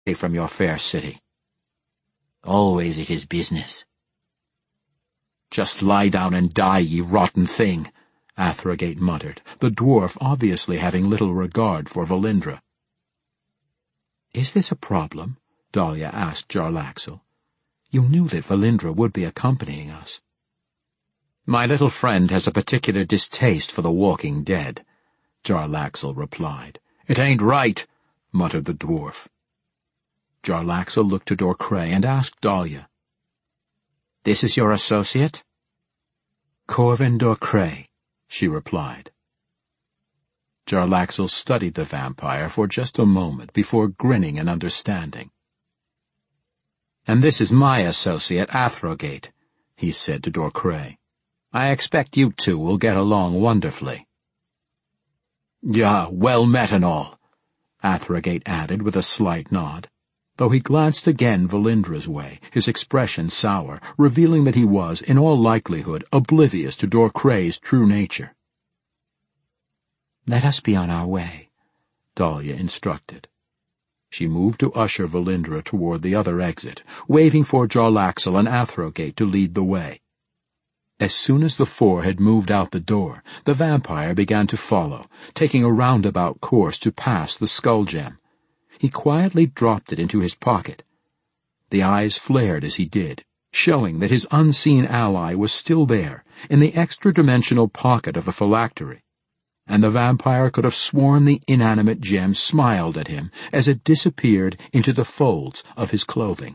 from your fair city. Always it is business. Just lie down and die, ye rotten thing, Athrogate muttered, the dwarf obviously having little regard for Valindra. Is this a problem? Dahlia asked Jarlaxle. You knew that Valindra would be accompanying us. My little friend has a particular distaste for the walking dead, Jarlaxle replied. It ain't right, muttered the dwarf. Jarlaxle looked to Dorcray and asked Dahlia. This is your associate? Corvin Dorcray, she replied. Jarlaxle studied the vampire for just a moment before grinning in understanding. And this is my associate, Athrogate, he said to Dorcray. I expect you two will get along wonderfully. Yeah, well met and all, Athrogate added with a slight nod, though he glanced again Valindra's way, his expression sour, revealing that he was, in all likelihood, oblivious to Dorcray's true nature. Let us be on our way, Dahlia instructed. She moved to usher Valindra toward the other exit, waving for Jarlaxle and Athrogate to lead the way. As soon as the four had moved out the door, the vampire began to follow, taking a roundabout course to pass the skull gem. He quietly dropped it into his pocket. The eyes flared as he did, showing that his unseen ally was still there, in the extra-dimensional pocket of the phylactery, and the vampire could have sworn the inanimate gem smiled at him as it disappeared into the folds of his clothing.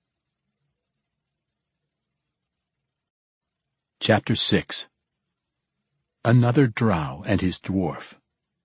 Chapter 6. Another Drow and his Dwarf.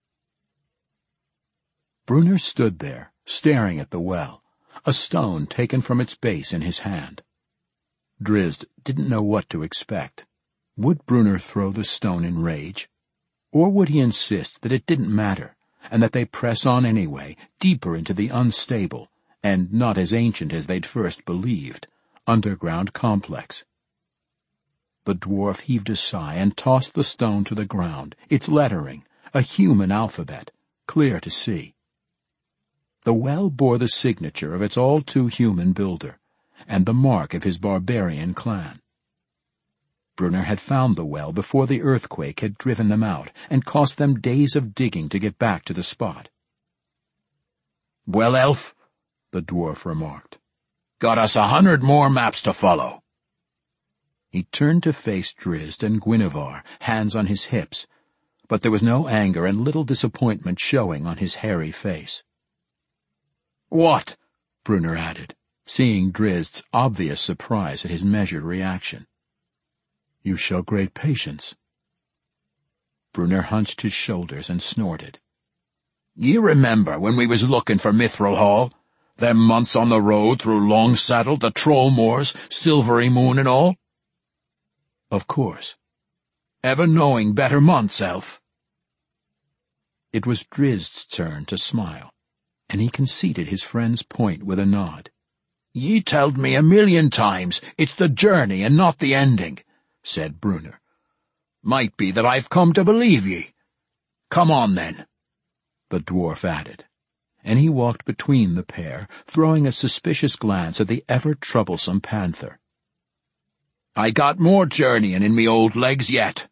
Brunner stood there, staring at the well, a stone taken from its base in his hand. Drizzt didn't know what to expect. Would Brunner throw the stone in rage? Or would he insist that it didn't matter, and that they press on anyway, deeper into the unstable, and not as ancient as they'd first believed, underground complex? The dwarf heaved a sigh and tossed the stone to the ground, its lettering, a human alphabet, clear to see. The well bore the signature of its all-too-human builder, and the mark of his barbarian clan. Brunner had found the well before the earthquake had driven them out, and cost them days of digging to get back to the spot. "Well, elf," the dwarf remarked, "got us 100 more maps to follow." He turned to face Drizzt and Guinevere, hands on his hips, but there was no anger and little disappointment showing on his hairy face. "What?" Brunner added, seeing Drizzt's obvious surprise at his measured reaction. "You show great patience." Brunner hunched his shoulders and snorted. "Ye remember when we was looking for Mithril Hall? Them months on the road through Longsaddle, the Troll Moors, Silvery Moon and all?" "Of course." "Ever knowing better months, elf?" It was Drizzt's turn to smile, and he conceded his friend's point with a nod. "Ye telled me 1,000,000 times it's the journey and not the ending," said Brunner. "Might be that I've come to believe ye. Come on, then," the dwarf added, and he walked between the pair, throwing a suspicious glance at the ever-troublesome panther. "I got more journeying in me old legs yet."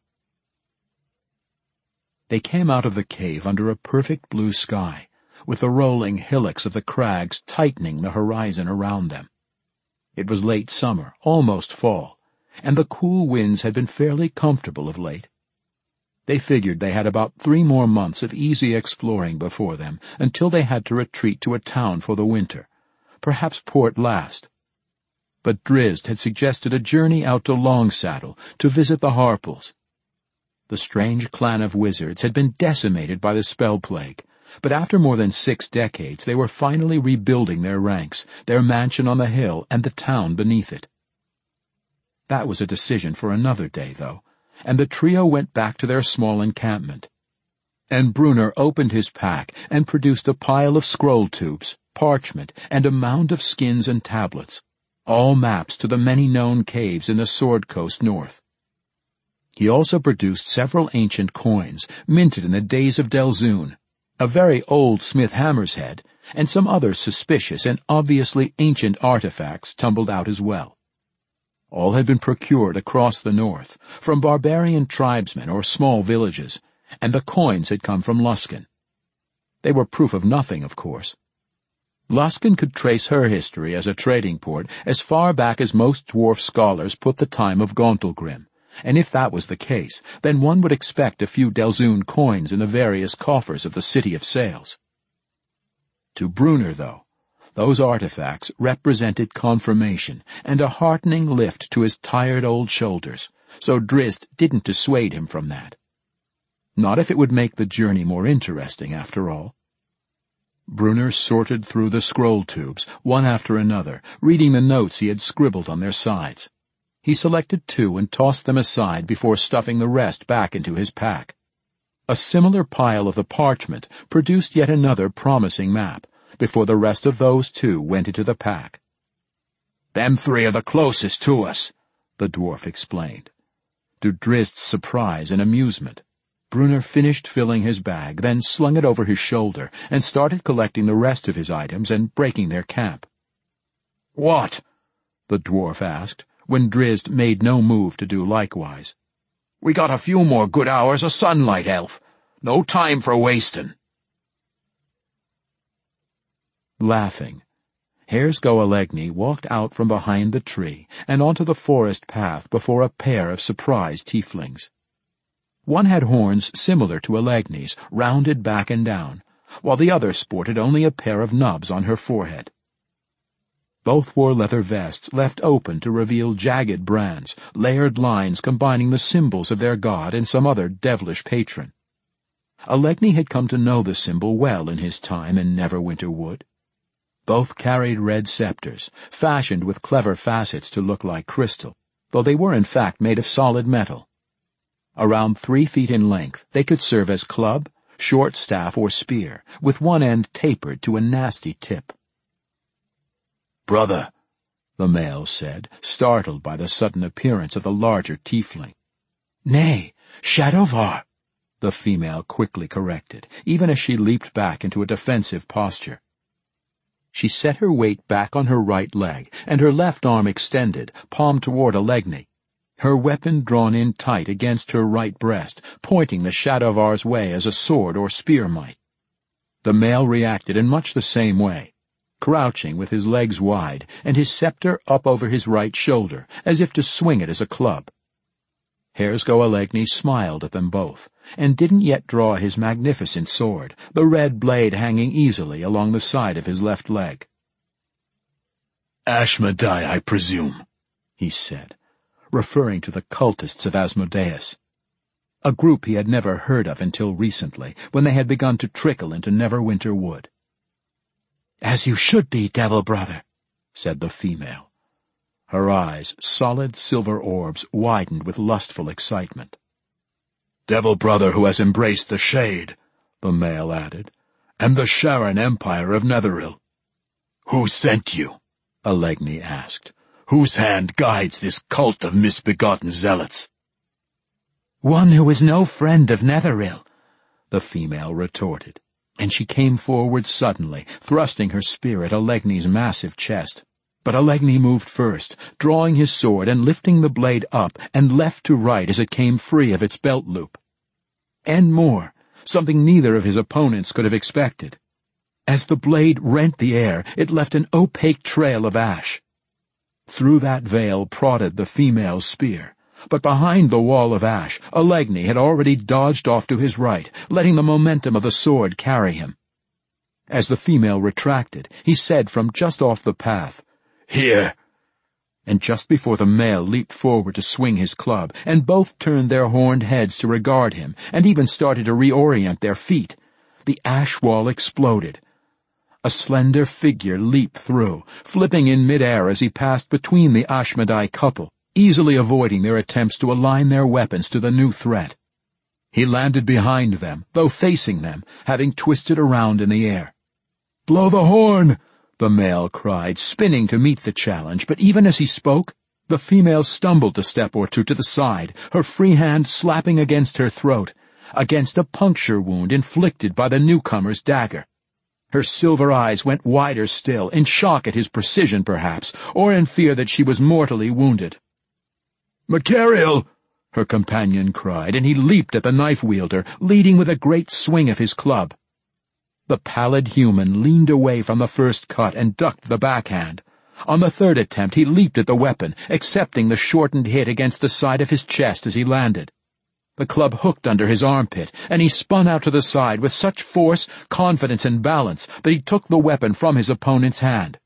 They came out of the cave under a perfect blue sky, with the rolling hillocks of the crags tightening the horizon around them. It was late summer, almost fall, and the cool winds had been fairly comfortable of late. They figured they had about 3 more months of easy exploring before them until they had to retreat to a town for the winter, perhaps Port Last. But Drizzt had suggested a journey out to Longsaddle to visit the Harples. The strange clan of wizards had been decimated by the spell plague, but after more than 6 decades they were finally rebuilding their ranks, their mansion on the hill and the town beneath it. That was a decision for another day, though, and the trio went back to their small encampment. And Brunner opened his pack and produced a pile of scroll tubes, parchment, and a mound of skins and tablets, all maps to the many known caves in the Sword Coast north. He also produced several ancient coins, minted in the days of Delzoun, a very old Smith Hammer's Head, and some other suspicious and obviously ancient artifacts tumbled out as well. All had been procured across the north, from barbarian tribesmen or small villages, and the coins had come from Luskan. They were proof of nothing, of course. Luskan could trace her history as a trading port as far back as most dwarf scholars put the time of Gauntlgrim, and if that was the case, then one would expect a few Delzoun coins in the various coffers of the City of Sails. To Brunner, though, those artifacts represented confirmation and a heartening lift to his tired old shoulders, so Drizzt didn't dissuade him from that. Not if it would make the journey more interesting, after all. Brunner sorted through the scroll tubes, one after another, reading the notes he had scribbled on their sides. He selected 2 and tossed them aside before stuffing the rest back into his pack. A similar pile of the parchment produced yet another promising map, before the rest of those 2 went into the pack. "Them 3 are the closest to us," the dwarf explained. To Drizzt's surprise and amusement, Brunner finished filling his bag, then slung it over his shoulder and started collecting the rest of his items and breaking their camp. "What?" the dwarf asked, when Drizzt made no move to do likewise. "We got a few more good hours of sunlight, elf. No time for wasting." Laughing, Hersgoalegni walked out from behind the tree and onto the forest path before a pair of surprised tieflings. One had horns similar to Alegni's, rounded back and down, while the other sported only a pair of nubs on her forehead. Both wore leather vests left open to reveal jagged brands, layered lines combining the symbols of their god and some other devilish patron. Alegni had come to know the symbol well in his time in Neverwinter Wood. Both carried red scepters, fashioned with clever facets to look like crystal, though they were in fact made of solid metal. Around 3 feet in length, they could serve as club, short staff, or spear, with one end tapered to a nasty tip. "Brother," the male said, startled by the sudden appearance of the larger tiefling. "Nay, Shadowvar," the female quickly corrected, even as she leaped back into a defensive posture. She set her weight back on her right leg, and her left arm extended, palm toward Alegni, her weapon drawn in tight against her right breast, pointing the Shadowvar's way as a sword or spear might. The male reacted in much the same way, crouching with his legs wide and his scepter up over his right shoulder, as if to swing it as a club. Hersgoalegni smiled at them both, and didn't yet draw his magnificent sword, the red blade hanging easily along the side of his left leg. "Ashmedai, I presume," he said, referring to the cultists of Asmodeus, a group he had never heard of until recently, when they had begun to trickle into Neverwinter Wood. "As you should be, devil brother," said the female. Her eyes, solid silver orbs, widened with lustful excitement. "Devil brother who has embraced the shade," the male added, "and the Sharan Empire of Netheril." "Who sent you?" Alegni asked. "Whose hand guides this cult of misbegotten zealots?" "One who is no friend of Netheril," the female retorted, and she came forward suddenly, thrusting her spear at Alegni's massive chest. But Alegni moved first, drawing his sword and lifting the blade up and left to right as it came free of its belt loop. And more, something neither of his opponents could have expected. As the blade rent the air, it left an opaque trail of ash. Through that veil prodded the female's spear, but behind the wall of ash, Alegni had already dodged off to his right, letting the momentum of the sword carry him. As the female retracted, he said from just off the path, "Here!" And just before the male leaped forward to swing his club, and both turned their horned heads to regard him, and even started to reorient their feet, the ash wall exploded. A slender figure leaped through, flipping in midair as he passed between the Ashmedai couple, easily avoiding their attempts to align their weapons to the new threat. He landed behind them, though facing them, having twisted around in the air. "Blow the horn!" the male cried, spinning to meet the challenge, but even as he spoke, the female stumbled a step or two to the side, her free hand slapping against her throat, against a puncture wound inflicted by the newcomer's dagger. Her silver eyes went wider still, in shock at his precision perhaps, or in fear that she was mortally wounded. "Macariel!" her companion cried, and he leaped at the knife-wielder, leading with a great swing of his club. The pallid human leaned away from the first cut and ducked the backhand. On the third attempt he leaped at the weapon, accepting the shortened hit against the side of his chest as he landed. The club hooked under his armpit, and he spun out to the side with such force, confidence, and balance that he took the weapon from his opponent's hand.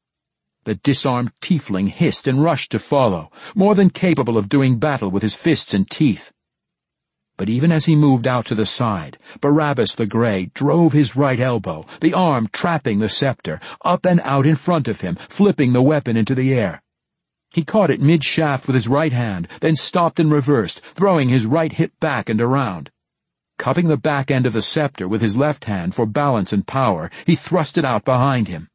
The disarmed tiefling hissed and rushed to follow, more than capable of doing battle with his fists and teeth. But even as he moved out to the side, Barabbas the Grey drove his right elbow, the arm trapping the scepter, up and out in front of him, flipping the weapon into the air. He caught it mid-shaft with his right hand, then stopped and reversed, throwing his right hip back and around. Cupping the back end of the scepter with his left hand for balance and power, he thrust it out behind him.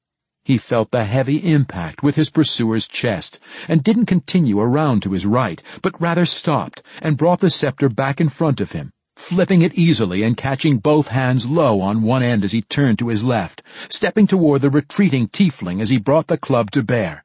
He felt the heavy impact with his pursuer's chest, and didn't continue around to his right, but rather stopped and brought the scepter back in front of him, flipping it easily and catching both hands low on one end as he turned to his left, stepping toward the retreating tiefling as he brought the club to bear.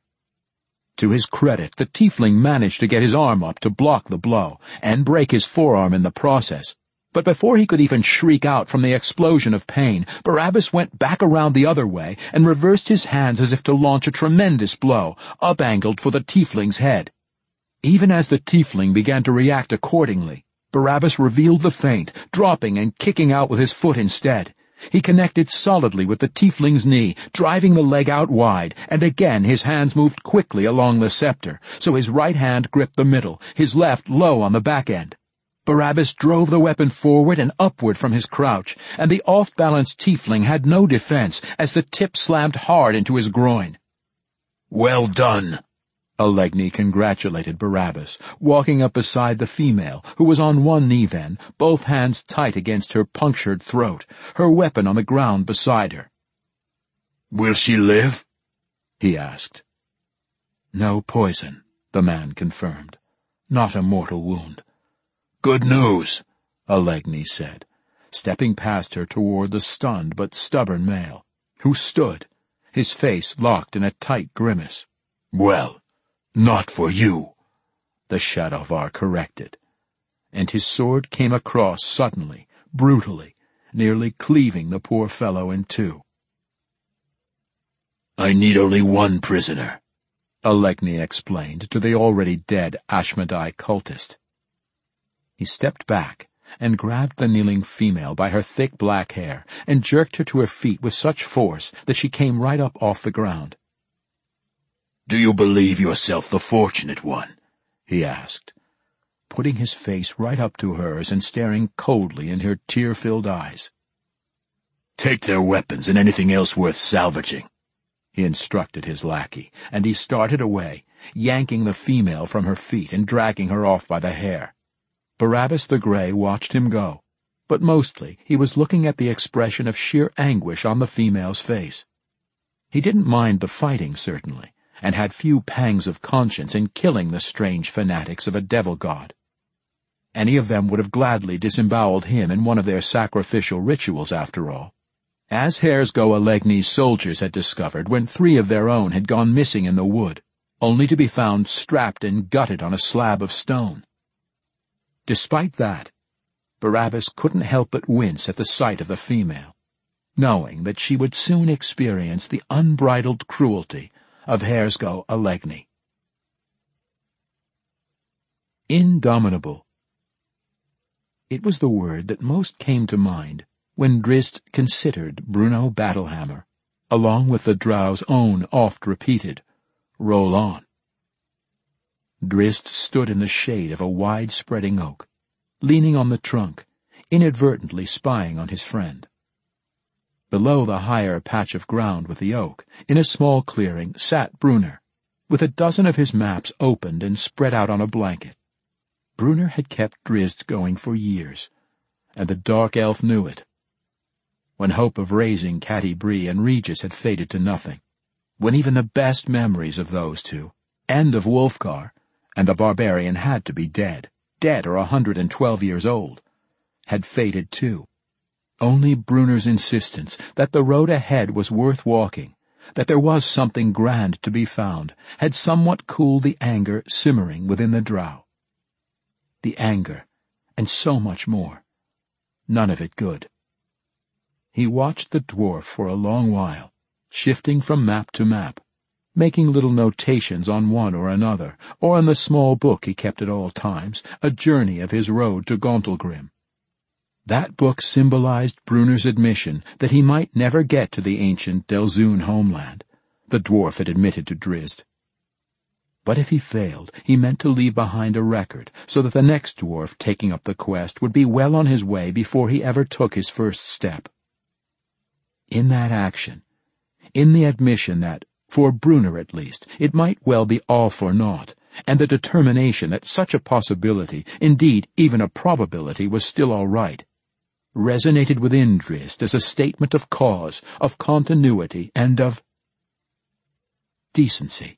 To his credit, the tiefling managed to get his arm up to block the blow, and break his forearm in the process. But before he could even shriek out from the explosion of pain, Barabbas went back around the other way and reversed his hands as if to launch a tremendous blow, up-angled for the tiefling's head. Even as the tiefling began to react accordingly, Barabbas revealed the feint, dropping and kicking out with his foot instead. He connected solidly with the tiefling's knee, driving the leg out wide, and again his hands moved quickly along the scepter, so his right hand gripped the middle, his left low on the back end. Barabbas drove the weapon forward and upward from his crouch, and the off-balanced tiefling had no defense as the tip slammed hard into his groin. "Well done," Allegny congratulated Barabbas, walking up beside the female, who was on one knee then, both hands tight against her punctured throat, her weapon on the ground beside her. "Will she live?" he asked. "No poison," the man confirmed. "Not a mortal wound." "Good news," Allegny said, stepping past her toward the stunned but stubborn male, who stood, his face locked in a tight grimace. "Well, not for you," the Shadowvar corrected, and his sword came across suddenly, brutally, nearly cleaving the poor fellow in two. "I need only one prisoner," Allegny explained to the already dead Ashmedai cultist. He stepped back and grabbed the kneeling female by her thick black hair and jerked her to her feet with such force that she came right up off the ground. "Do you believe yourself the fortunate one?" he asked, putting his face right up to hers and staring coldly in her tear-filled eyes. "Take their weapons and anything else worth salvaging," he instructed his lackey, and he started away, yanking the female from her feet and dragging her off by the hair. Barabbas the Grey watched him go, but mostly he was looking at the expression of sheer anguish on the female's face. He didn't mind the fighting, certainly, and had few pangs of conscience in killing the strange fanatics of a devil god. Any of them would have gladly disemboweled him in one of their sacrificial rituals, after all, as Haresgo Allegny's soldiers had discovered when 3 of their own had gone missing in the wood, only to be found strapped and gutted on a slab of stone. Despite that, Barabbas couldn't help but wince at the sight of the female, knowing that she would soon experience the unbridled cruelty of Haresgo Allegny. Indomitable. It was the word that most came to mind when Drizzt considered Bruno Battlehammer, along with the Drow's own oft-repeated, "Roll on." Drizzt stood in the shade of a wide-spreading oak, leaning on the trunk, inadvertently spying on his friend. Below the higher patch of ground with the oak, in a small clearing, sat Bruner, with a dozen of his maps opened and spread out on a blanket. Bruner had kept Drizzt going for years, and the dark elf knew it. When hope of raising Catti-brie and Regis had faded to nothing, when even the best memories of those two, and of Wulfgar, and the barbarian had to be dead or 112 years old, had faded too, Only Brunner's insistence that the road ahead was worth walking, that there was something grand to be found, had somewhat cooled the anger simmering within the drow. The anger, and so much more. None of it good. He watched the dwarf for a long while, shifting from map to map, making little notations on one or another, or in the small book he kept at all times, a journey of his road to Gauntlgrim. That book symbolized Brunner's admission that he might never get to the ancient Delzun homeland, the dwarf had admitted to Drizzt. But if he failed, he meant to leave behind a record, so that the next dwarf taking up the quest would be well on his way before he ever took his first step. In that action, in the admission that, for Brunner at least, it might well be all for naught, and the determination that such a possibility, indeed even a probability, was still all right, resonated within Drizzt as a statement of cause, of continuity, and of decency.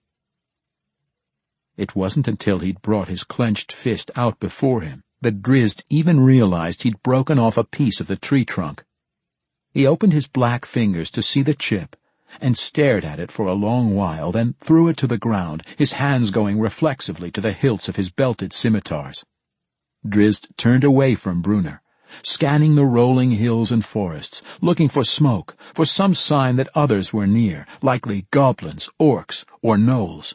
It wasn't until he'd brought his clenched fist out before him that Drizzt even realized he'd broken off a piece of the tree trunk. He opened his black fingers to see the chip, and stared at it for a long while, then threw it to the ground, his hands going reflexively to the hilts of his belted scimitars. Drizzt turned away from Brunner, scanning the rolling hills and forests, looking for smoke, for some sign that others were near, likely goblins, orcs, or gnolls.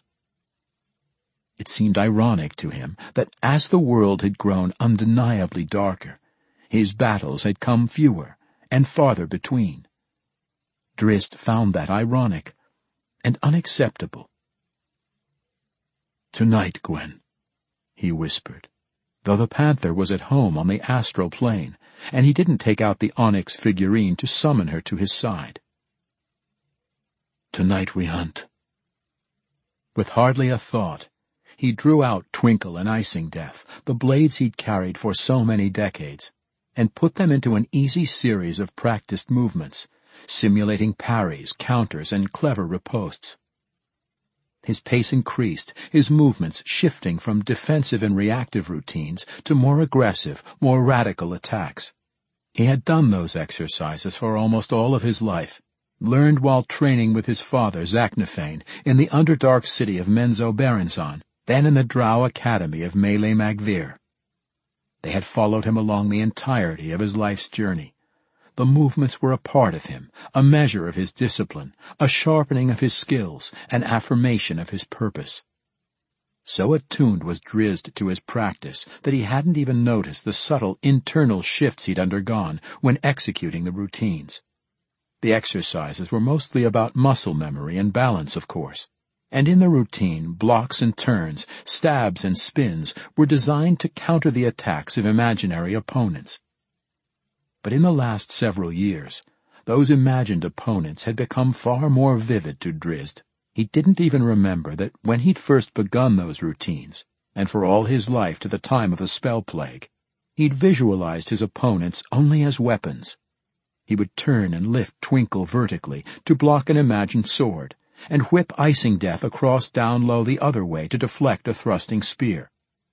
It seemed ironic to him that as the world had grown undeniably darker, his battles had come fewer and farther between. Drizzt found that ironic and unacceptable. "Tonight, Gwen," he whispered, though the panther was at home on the astral plane, and he didn't take out the onyx figurine to summon her to his side. "Tonight we hunt." With hardly a thought, he drew out Twinkle and Icing Death, the blades he'd carried for so many decades, and put them into an easy series of practiced movements, simulating parries, counters, and clever ripostes. His pace increased, his movements shifting from defensive and reactive routines to more aggressive, more radical attacks. He had done those exercises for almost all of his life, learned while training with his father Zaknafein in the underdark city of Menzoberranzan, then in the Drow Academy of Melee Magvir. They had followed him along the entirety of his life's journey. The movements were a part of him, a measure of his discipline, a sharpening of his skills, an affirmation of his purpose. So attuned was Drizzt to his practice that he hadn't even noticed the subtle internal shifts he'd undergone when executing the routines. The exercises were mostly about muscle memory and balance, of course, and in the routine, blocks and turns, stabs and spins were designed to counter the attacks of imaginary opponents. But in the last several years, those imagined opponents had become far more vivid to Drizzt. He didn't even remember that when he'd first begun those routines, and for all his life to the time of the spell plague, he'd visualized his opponents only as weapons. He would turn and lift Twinkle vertically to block an imagined sword, and whip Icing Death across down low the other way to deflect a thrusting spear.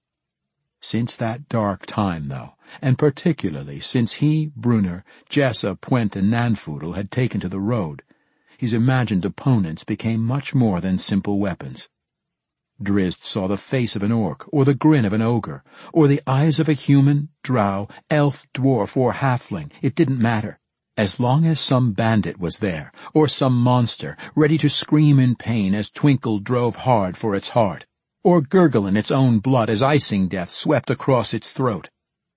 Since that dark time, though, and particularly since he, Brunner, Jessa, Pwent, and Nanfoodle had taken to the road, his imagined opponents became much more than simple weapons. Drizzt saw the face of an orc, or the grin of an ogre, or the eyes of a human, drow, elf, dwarf, or halfling. It didn't matter. As long as some bandit was there, or some monster, ready to scream in pain as Twinkle drove hard for its heart, or gurgle in its own blood as Icing Death swept across its throat.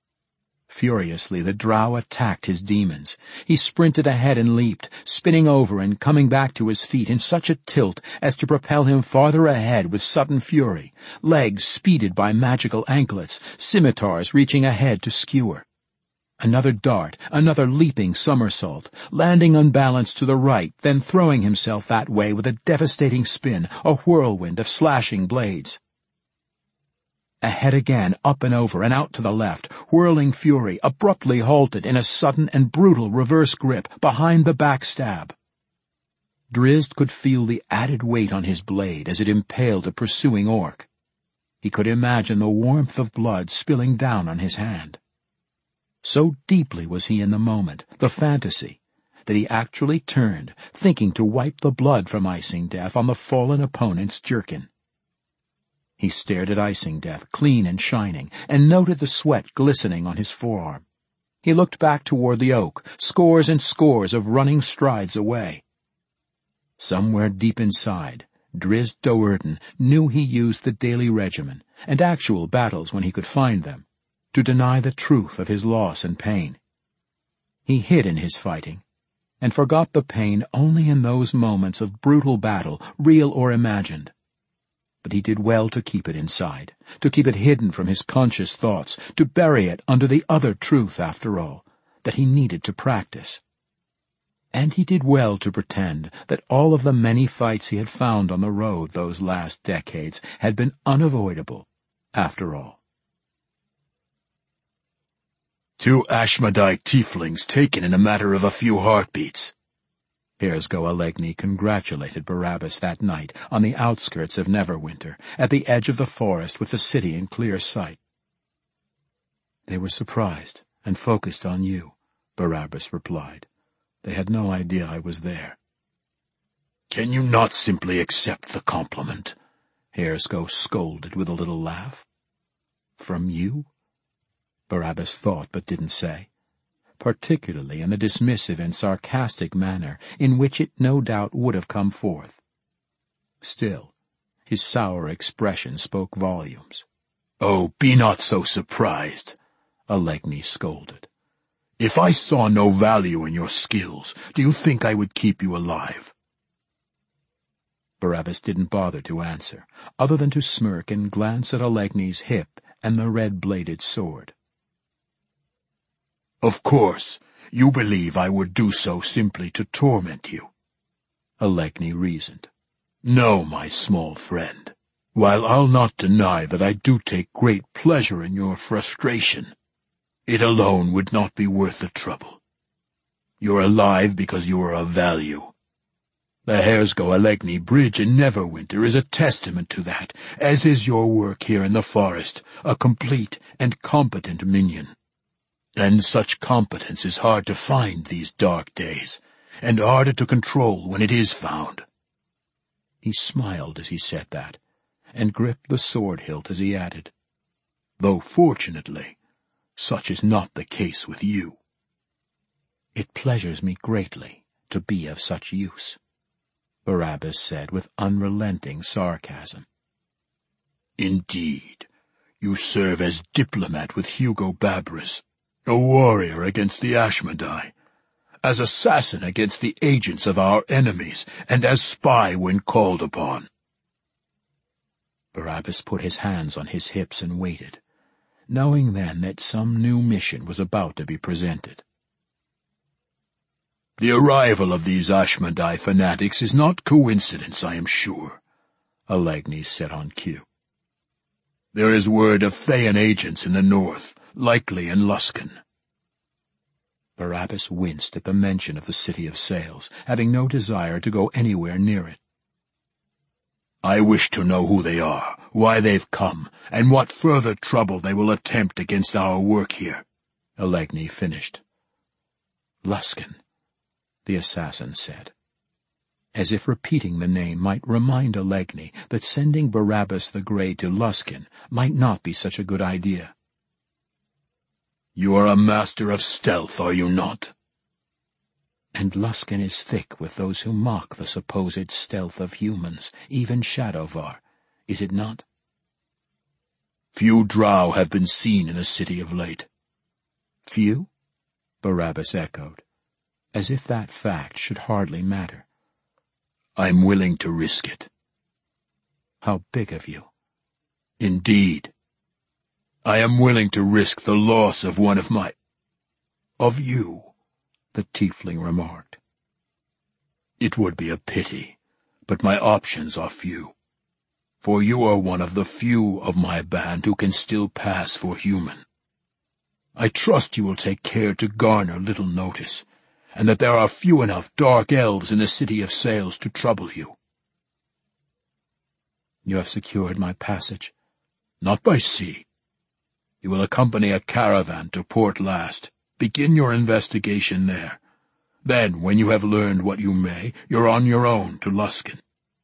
Furiously the drow attacked his demons. He sprinted ahead and leaped, spinning over and coming back to his feet in such a tilt as to propel him farther ahead with sudden fury, legs speeded by magical anklets, scimitars reaching ahead to skewer. Another dart, another leaping somersault, landing unbalanced to the right, then throwing himself that way with a devastating spin, a whirlwind of slashing blades. Ahead again, up and over, and out to the left, whirling fury, abruptly halted in a sudden and brutal reverse grip behind the backstab. Drizzt could feel the added weight on his blade as it impaled a pursuing orc. He could imagine the warmth of blood spilling down on his hand. So deeply was he in the moment, the fantasy, that he actually turned, thinking to wipe the blood from Icing Death on the fallen opponent's jerkin. He stared at Icing Death, clean and shining, and noted the sweat glistening on his forearm. He looked back toward the oak, scores and scores of running strides away. Somewhere deep inside, Drizzt Do'Urden knew he used the daily regimen, and actual battles when he could find them, to deny the truth of his loss and pain. He hid in his fighting, and forgot the pain only in those moments of brutal battle, real or imagined. But he did well to keep it inside, to keep it hidden from his conscious thoughts, to bury it under the other truth, after all, that he needed to practice. And he did well to pretend that all of the many fights he had found on the road those last decades had been unavoidable, after all. 2 Ashmedai tieflings taken in a matter of a few heartbeats. Herzgo-Alegni congratulated Barabbas that night on the outskirts of Neverwinter, at the edge of the forest with the city in clear sight. "They were surprised and focused on you," Barabbas replied. "They had no idea I was there." "Can you not simply accept the compliment?" Herzgo scolded with a little laugh. "From you?" Barabbas thought but didn't say, particularly in the dismissive and sarcastic manner in which it no doubt would have come forth. Still, his sour expression spoke volumes. "Oh, be not so surprised," Alegni scolded. "If I saw no value in your skills, do you think I would keep you alive?" Barabbas didn't bother to answer, other than to smirk and glance at Alegni's hip and the red-bladed sword. "Of course, you believe I would do so simply to torment you," Alegni reasoned. "No, my small friend. While I'll not deny that I do take great pleasure in your frustration, it alone would not be worth the trouble. You're alive because you are of value. The Herzgo-Alegni Bridge in Neverwinter is a testament to that, as is your work here in the forest, a complete and competent minion. And such competence is hard to find these dark days, and harder to control when it is found." He smiled as he said that, and gripped the sword hilt as he added, "Though fortunately, such is not the case with you." "It pleasures me greatly to be of such use," Barabbas said with unrelenting sarcasm. "Indeed, you serve as diplomat with Hugo Babris, a warrior against the Ashmedai, as assassin against the agents of our enemies, and as spy when called upon." Barabbas put his hands on his hips and waited, knowing then that some new mission was about to be presented. "The arrival of these Ashmedai fanatics is not coincidence, I am sure," Alegni said on cue. "There is word of Thayan agents in the north, likely in Luskan." Barabbas winced at the mention of the City of Sails, having no desire to go anywhere near it. "I wish to know who they are, why they've come, and what further trouble they will attempt against our work here," Alegni finished. "Luskan," the assassin said, as if repeating the name might remind Alegni that sending Barabbas the Grey to Luskan might not be such a good idea. "You are a master of stealth, are you not?" "And Luskan is thick with those who mock the supposed stealth of humans, even Shadowvar, is it not?" "Few drow have been seen in the city of late." "Few?" Barabbas echoed, as if that fact should hardly matter. "I'm willing to risk it." "How big of you." "Indeed. I am willing to risk the loss of one of you," the tiefling remarked. "It would be a pity, but my options are few, for you are one of the few of my band who can still pass for human. I trust you will take care to garner little notice, and that there are few enough dark elves in the City of Sails to trouble you." "You have secured my passage?" "Not by sea. You will accompany a caravan to Port Last. Begin your investigation there. Then, when you have learned what you may, you're on your own to Luskan.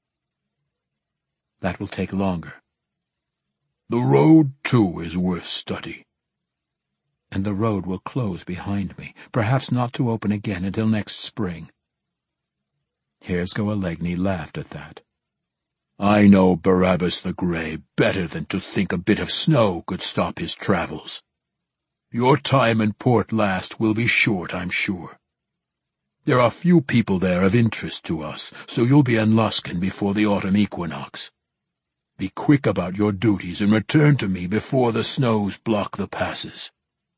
That will take longer. The road, too, is worth study. And the road will close behind me, perhaps not to open again until next spring. Here's-go-Alegni laughed at that. I know Barabbas the Grey better than to think a bit of snow could stop his travels. Your time in Port Last will be short, I'm sure. There are few people there of interest to us, so you'll be in Luskan before the autumn equinox. Be quick about your duties and return to me before the snows block the passes.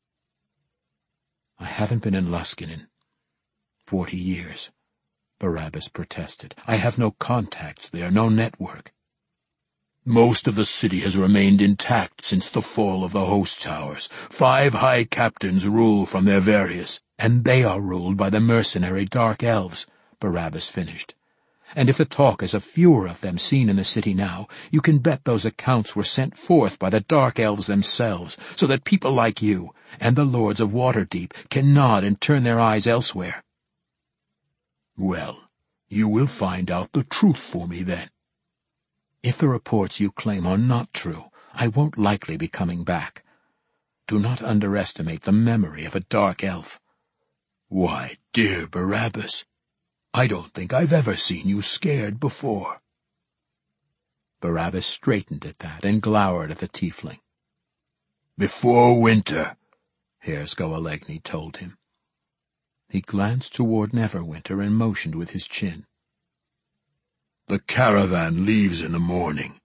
I haven't been in Luskan in 40 years, Barabbas protested. I have no contacts there, no network. Most of the city has remained intact since the fall of the host towers. 5 high captains rule from their various, and they are ruled by the mercenary dark elves, Barabbas finished. And if the talk is of fewer of them seen in the city now, you can bet those accounts were sent forth by the dark elves themselves, so that people like you and the lords of Waterdeep can nod and turn their eyes elsewhere. Well, you will find out the truth for me then. If the reports you claim are not true, I won't likely be coming back. Do not underestimate the memory of a dark elf. Why, dear Barabbas, I don't think I've ever seen you scared before. Barabbas straightened at that and glowered at the tiefling. Before winter, Here's-go-Alegni told him. He glanced toward Neverwinter and motioned with his chin. The caravan leaves in the morning.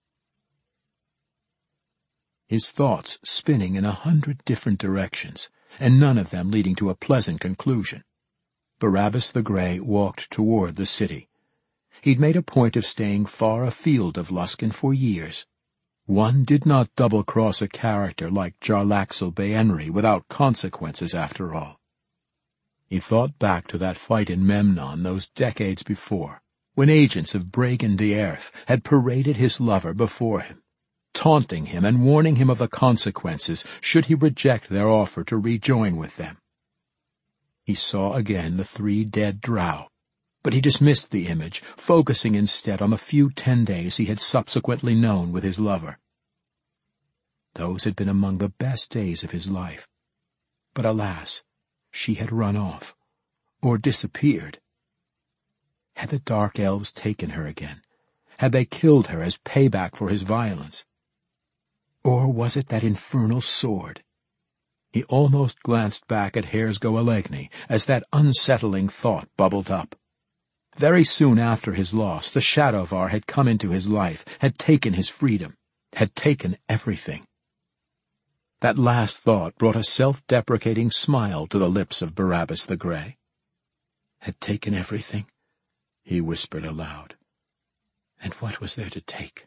His thoughts spinning in 100 different directions, and none of them leading to a pleasant conclusion. Barabbas the Grey walked toward the city. He'd made a point of staying far afield of Luskan for years. One did not double-cross a character like Jarlaxle Baenri without consequences, after all. He thought back to that fight in Memnon those decades before, when agents of Bragan Dierth had paraded his lover before him, taunting him and warning him of the consequences should he reject their offer to rejoin with them. He saw again the 3 dead drow, but he dismissed the image, focusing instead on the few 10 days he had subsequently known with his lover. Those had been among the best days of his life. But alas, she had run off, or disappeared. Had the dark elves taken her again? Had they killed her as payback for his violence? Or was it that infernal sword? He almost glanced back at Here's-go-Alegni as that unsettling thought bubbled up. Very soon after his loss, the Shadowvar had come into his life, had taken his freedom, had taken everything. That last thought brought a self-deprecating smile to the lips of Barabbas the Grey. Had taken everything, he whispered aloud. And what was there to take?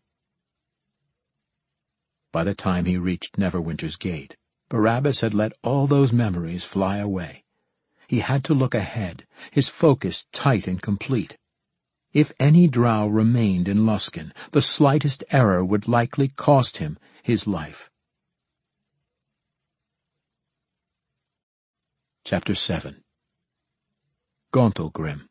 By the time he reached Neverwinter's gate, Barabbas had let all those memories fly away. He had to look ahead, his focus tight and complete. If any drow remained in Luskan, the slightest error would likely cost him his life. Chapter 7 Gauntlgrim.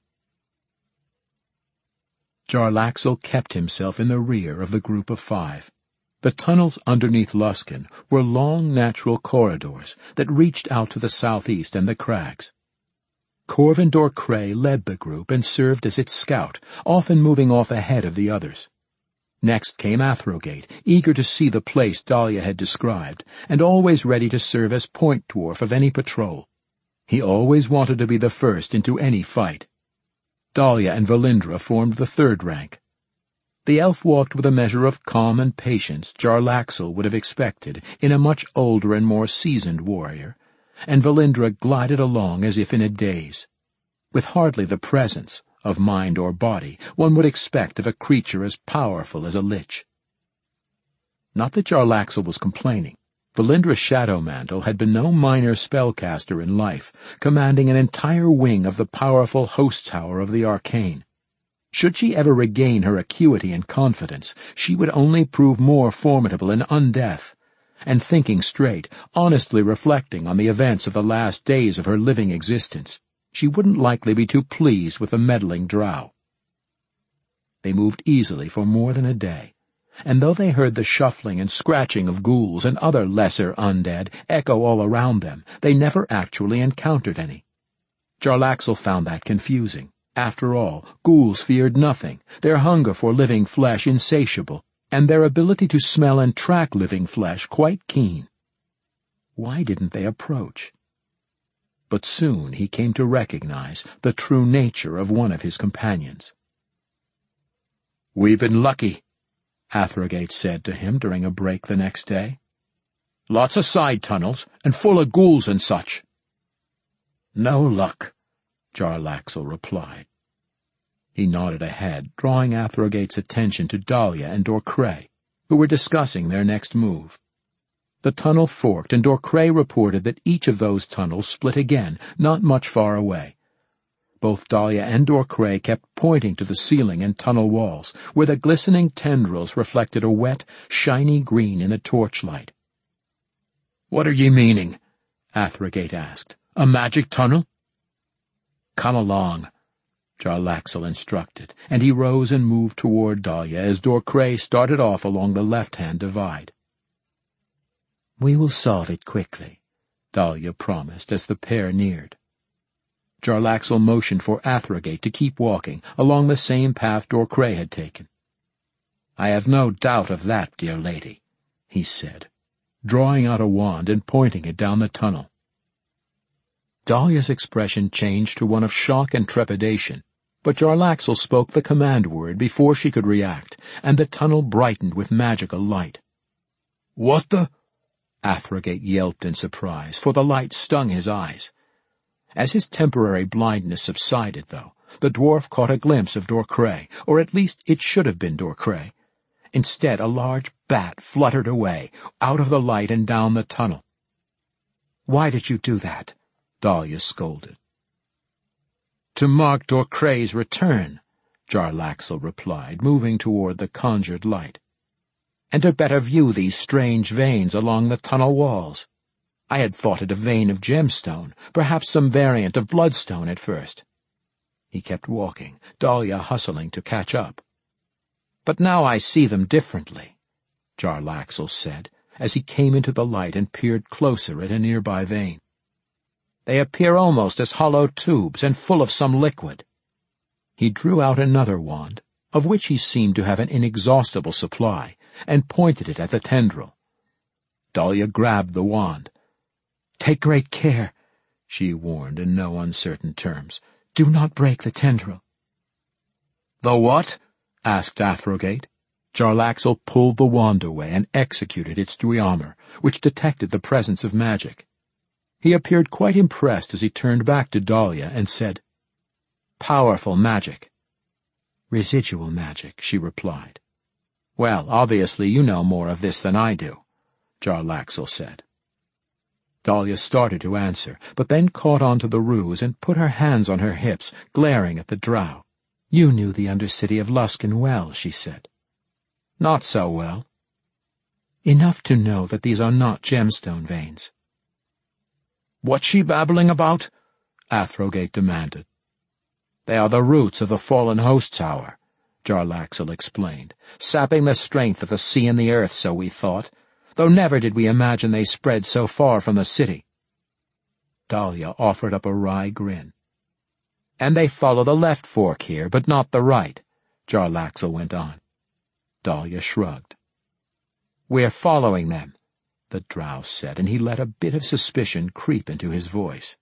Jarlaxle kept himself in the rear of the group of 5. The tunnels underneath Luskan were long natural corridors that reached out to the southeast and the crags. Corvindor Cray led the group and served as its scout, often moving off ahead of the others. Next came Athrogate, eager to see the place Dahlia had described, and always ready to serve as point dwarf of any patrol. He always wanted to be the first into any fight. Dahlia and Valindra formed the 3rd rank. The elf walked with a measure of calm and patience Jarlaxle would have expected in a much older and more seasoned warrior, and Valindra glided along as if in a daze, with hardly the presence of mind or body one would expect of a creature as powerful as a lich. Not that Jarlaxle was complaining. Valindra's Shadowmantle had been no minor spellcaster in life, commanding an entire wing of the powerful host tower of the arcane. Should she ever regain her acuity and confidence, she would only prove more formidable in undeath, and thinking straight, honestly reflecting on the events of the last days of her living existence, she wouldn't likely be too pleased with the meddling drow. They moved easily for more than a day, and though they heard the shuffling and scratching of ghouls and other lesser undead echo all around them, they never actually encountered any. Jarlaxle found that confusing. After all, ghouls feared nothing, their hunger for living flesh insatiable, and their ability to smell and track living flesh quite keen. Why didn't they approach? But soon he came to recognize the true nature of one of his companions. "We've been lucky," Athrogate said to him during a break the next day. "Lots of side tunnels, and full of ghouls and such." "No luck," Jarlaxle replied. He nodded ahead, drawing Athrogate's attention to Dahlia and Dorcray, who were discussing their next move. The tunnel forked, and Dorcray reported that each of those tunnels split again, not much far away. Both Dahlia and Dorcray kept pointing to the ceiling and tunnel walls, where the glistening tendrils reflected a wet, shiny green in the torchlight. "What are ye meaning?" Athrogate asked. "A magic tunnel?" "Come along," Jarlaxle instructed, and he rose and moved toward Dahlia as Dorcray started off along the left-hand divide. "We will solve it quickly," Dahlia promised as the pair neared. Jarlaxle motioned for Athrogate to keep walking along the same path Dorcray had taken. "I have no doubt of that, dear lady," he said, drawing out a wand and pointing it down the tunnel. Dahlia's expression changed to one of shock and trepidation, but Jarlaxle spoke the command word before she could react, and the tunnel brightened with magical light. "What the—" Athrogate yelped in surprise, for the light stung his eyes. As his temporary blindness subsided, though, the dwarf caught a glimpse of Dorcray, or at least it should have been Dorcray. Instead, a large bat fluttered away, out of the light and down the tunnel. "Why did you do that?" Dahlia scolded. "To mark Dorcray's return," Jarlaxle replied, moving toward the conjured light. "And to better view these strange veins along the tunnel walls. I had thought it a vein of gemstone, perhaps some variant of bloodstone at first." He kept walking, Dahlia hustling to catch up. "But now I see them differently," Jarlaxle said, as he came into the light and peered closer at a nearby vein. "They appear almost as hollow tubes and full of some liquid." He drew out another wand, of which he seemed to have an inexhaustible supply, and pointed it at the tendril. Dahlia grabbed the wand. "Take great care," she warned in no uncertain terms. "Do not break the tendril." "The what?" asked Athrogate. Jarlaxle pulled the wand away and executed its duamur, which detected the presence of magic. He appeared quite impressed as he turned back to Dahlia and said, "Powerful magic." "Residual magic," she replied. "Well, obviously you know more of this than I do," Jarlaxle said. Dahlia started to answer, but then caught on to the ruse and put her hands on her hips, glaring at the drow. "You knew the Undercity of Luskan well," she said. "Not so well." "Enough to know that these are not gemstone veins." "What's she babbling about?" Athrogate demanded. "They are the roots of the fallen host tower," Jarlaxle explained, "sapping the strength of the sea and the earth, so we thought, though never did we imagine they spread so far from the city." Dahlia offered up a wry grin. "And they follow the left fork here, but not the right," Jarlaxle went on. Dahlia shrugged. "We're following them," the drow said, and he let a bit of suspicion creep into his voice.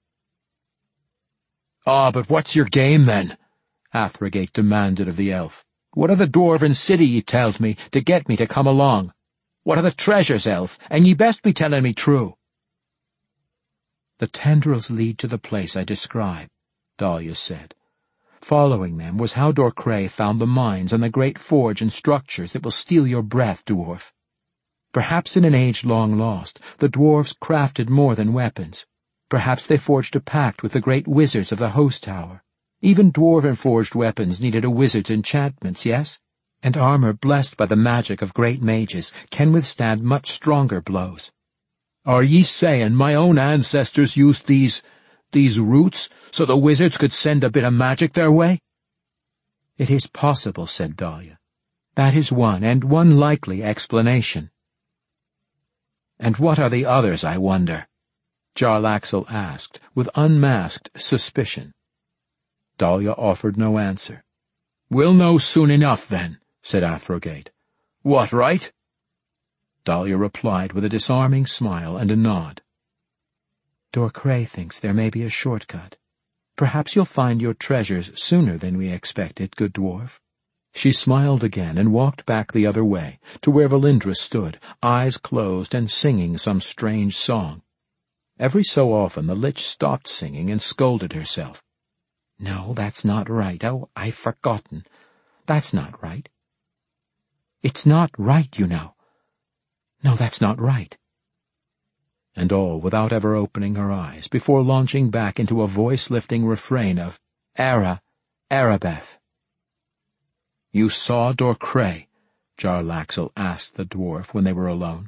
"Ah, but what's your game, then?" Athrogate demanded of the elf. "What of the dwarven city ye telled me to get me to come along? What are the treasures, elf, and ye best be telling me true." "The tendrils lead to the place I described," Dahlia said. "Following them was how Dorcray found the mines and the great forge and structures that will steal your breath, dwarf. Perhaps in an age long lost, the dwarves crafted more than weapons. Perhaps they forged a pact with the great wizards of the host tower. Even dwarven-forged weapons needed a wizard's enchantments, yes? and armor blessed by the magic of great mages can withstand much stronger blows. Are ye saying my own ancestors used these roots so the wizards could send a bit of magic their way?" "It is possible," said Dahlia. "That is one, and one likely explanation." "And what are the others, I wonder?" Jarlaxle asked, with unmasked suspicion. Dahlia offered no answer. "We'll know soon enough, then," said Athrogate. "What, right?" Dahlia replied with a disarming smile and a nod. "Dorcray thinks there may be a shortcut. Perhaps you'll find your treasures sooner than we expected, good dwarf." She smiled again and walked back the other way, to where Valindra stood, eyes closed and singing some strange song. Every so often the Lich stopped singing and scolded herself. "No, that's not right. Oh, I've forgotten. That's not right. It's not right, you know. No, that's not right." And all without ever opening her eyes, before launching back into a voice-lifting refrain of Ara, Arabeth. "You saw Dorcray?" Jarlaxle asked the dwarf when they were alone.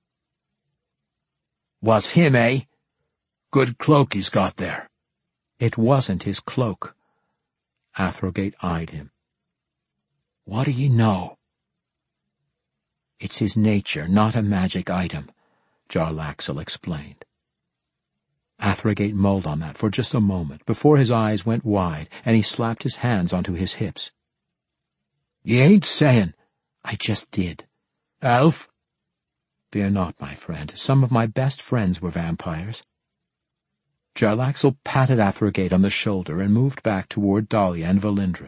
"Was him, eh? Good cloak he's got there." "It wasn't his cloak." Athrogate eyed him. "What do you know?" "It's his nature, not a magic item," Jarlaxle explained. Athrogate mulled on that for just a moment, before his eyes went wide and he slapped his hands onto his hips. "Ye ain't saying—" "I just did." "Elf?" "Fear not, my friend. Some of my best friends were vampires." Jarlaxle patted Athrogate on the shoulder and moved back toward Dahlia and Valindra.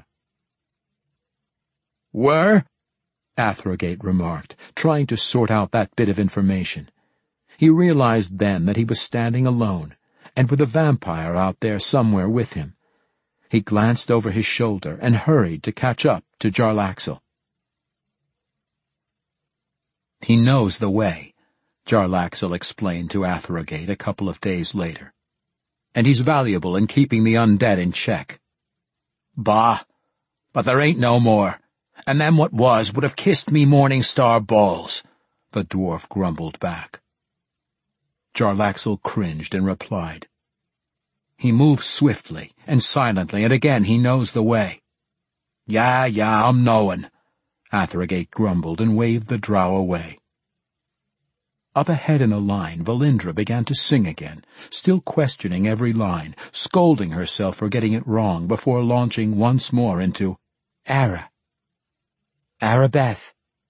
"Where?" Athrogate remarked, trying to sort out that bit of information. He realized then that he was standing alone, and with a vampire out there somewhere with him. He glanced over his shoulder and hurried to catch up to Jarlaxle. "He knows the way," Jarlaxle explained to Athrogate a couple of days later. "And he's valuable in keeping the undead in check." "Bah, but there ain't no more, and them what was would have kissed me Morning Star balls," the dwarf grumbled back. Jarlaxle cringed and replied, "He moves swiftly and silently, and again he knows the way." Yeah, I'm knowin'," Athrogate grumbled and waved the drow away. Up ahead in the line, Valindra began to sing again, still questioning every line, scolding herself for getting it wrong before launching once more into Ara, Arabeth,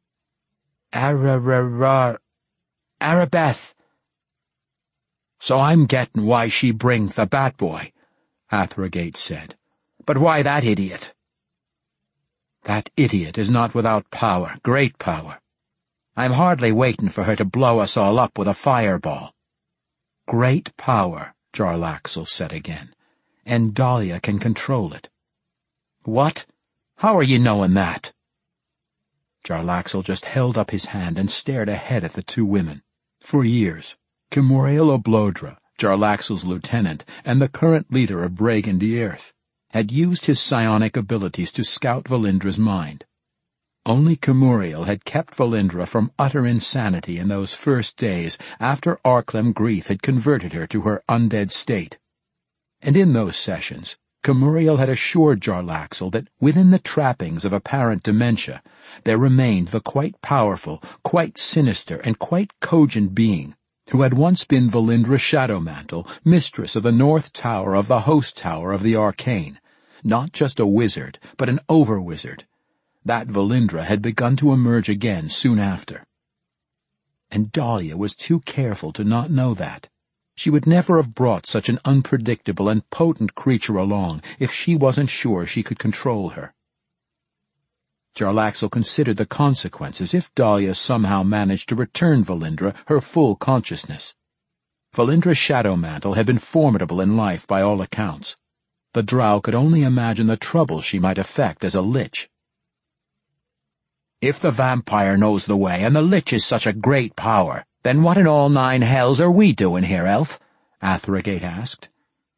Arabeth. "So I'm gettin' why she bring the Bat Boy," Athrogate said. "But why that idiot?" "That idiot is not without power, great power. I'm hardly waiting for her to blow us all up with a fireball." "Great power," Jarlaxle said again, "and Dahlia can control it." "What? How are you knowing that?" Jarlaxle just held up his hand and stared ahead at the two women. For years, Cimoriel Oblodra, Jarlaxle's lieutenant and the current leader of Bregan the Earth, had used his psionic abilities to scout Valindra's mind. Only Cimoriel had kept Valindra from utter insanity in those first days after Arclem Greath had converted her to her undead state. And in those sessions, Cimoriel had assured Jarlaxle that within the trappings of apparent dementia there remained the quite powerful, quite sinister, and quite cogent being who had once been Valindra Shadowmantle, mistress of the North Tower of the Host Tower of the Arcane, not just a wizard, but an over-wizard. That Valindra had begun to emerge again soon after. And Dahlia was too careful to not know that. She would never have brought such an unpredictable and potent creature along if she wasn't sure she could control her. Jarlaxle considered the consequences if Dahlia somehow managed to return Valindra her full consciousness. Valindra Shadowmantle had been formidable in life by all accounts. The drow could only imagine the trouble she might effect as a lich. "If the vampire knows the way and the lich is such a great power, then what in all nine hells are we doing here, Elf?" Athrogate asked.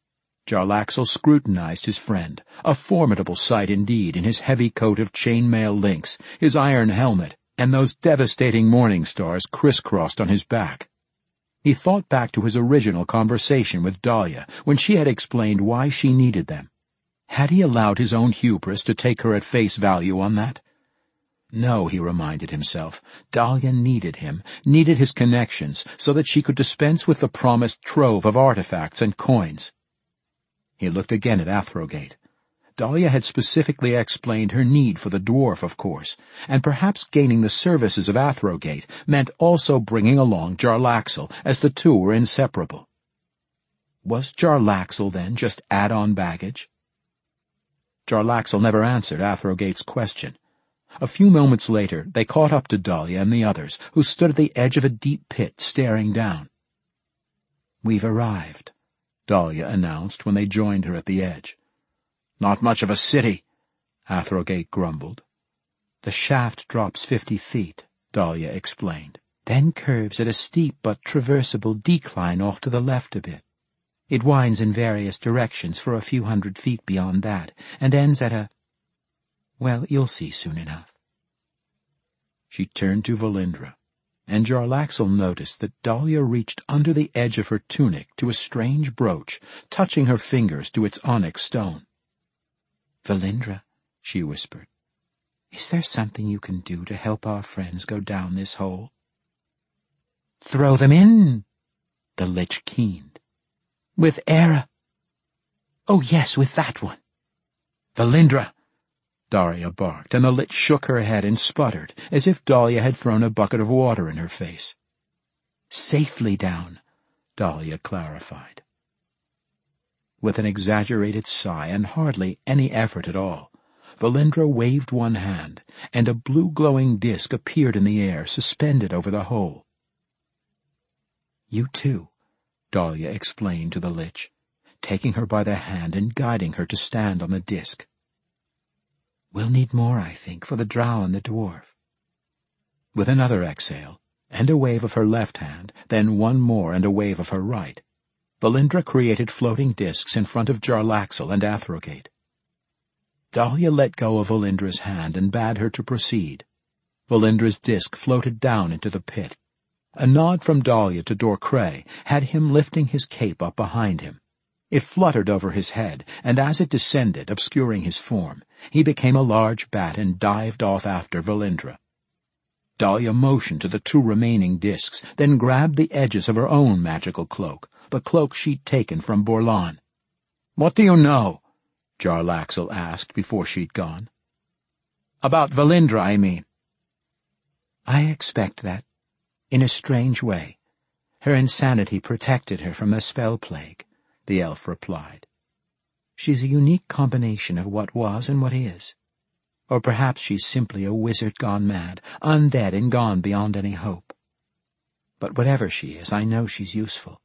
Jarlaxle scrutinized his friend, a formidable sight indeed in his heavy coat of chainmail links, his iron helmet, and those devastating morning stars crisscrossed on his back. He thought back to his original conversation with Dahlia when she had explained why she needed them. Had he allowed his own hubris to take her at face value on that? No, he reminded himself. Dahlia needed him, needed his connections, so that she could dispense with the promised trove of artifacts and coins. He looked again at Athrogate. Dahlia had specifically explained her need for the dwarf, of course, and perhaps gaining the services of Athrogate meant also bringing along Jarlaxle, as the two were inseparable. Was Jarlaxle, then, just add-on baggage? Jarlaxle never answered Athrogate's question. A few moments later, they caught up to Dahlia and the others, who stood at the edge of a deep pit, staring down. "We've arrived," Dahlia announced when they joined her at the edge. "Not much of a city," Athrogate grumbled. "The shaft drops 50 feet, Dahlia explained, then curves at a steep but traversable decline off to the left a bit. It winds in various directions for a few hundred feet beyond that, and ends at a... well, you'll see soon enough." She turned to Valindra, and Jarlaxle noticed that Dahlia reached under the edge of her tunic to a strange brooch, touching her fingers to its onyx stone. "Valindra," she whispered, "is there something you can do to help our friends go down this hole?" "Throw them in," the lich keened. "With Era." "Oh, yes, with that one." "Valindra," Dahlia barked, and the lich shook her head and sputtered, as if Dahlia had thrown a bucket of water in her face. "Safely down," Dahlia clarified. With an exaggerated sigh and hardly any effort at all, Valindra waved one hand, and a blue glowing disk appeared in the air, suspended over the hole. "You too," Dahlia explained to the lich, taking her by the hand and guiding her to stand on the disk. "We'll need more, I think, for the drow and the dwarf." With another exhale, and a wave of her left hand, then one more and a wave of her right, Valindra created floating disks in front of Jarlaxle and Athrogate. Dahlia let go of Valindra's hand and bade her to proceed. Valindra's disk floated down into the pit. A nod from Dahlia to Dorcray had him lifting his cape up behind him. It fluttered over his head, and as it descended, obscuring his form, he became a large bat and dived off after Valindra. Dahlia motioned to the two remaining disks, then grabbed the edges of her own magical cloak, the cloak she'd taken from Borlan. "What do you know?" Jarlaxle asked before she'd gone. "About Valindra, I mean." "I expect that, in a strange way. Her insanity protected her from the spell plague," the elf replied. "She's a unique combination of what was and what is. Or perhaps she's simply a wizard gone mad, undead and gone beyond any hope. But whatever she is, I know she's useful."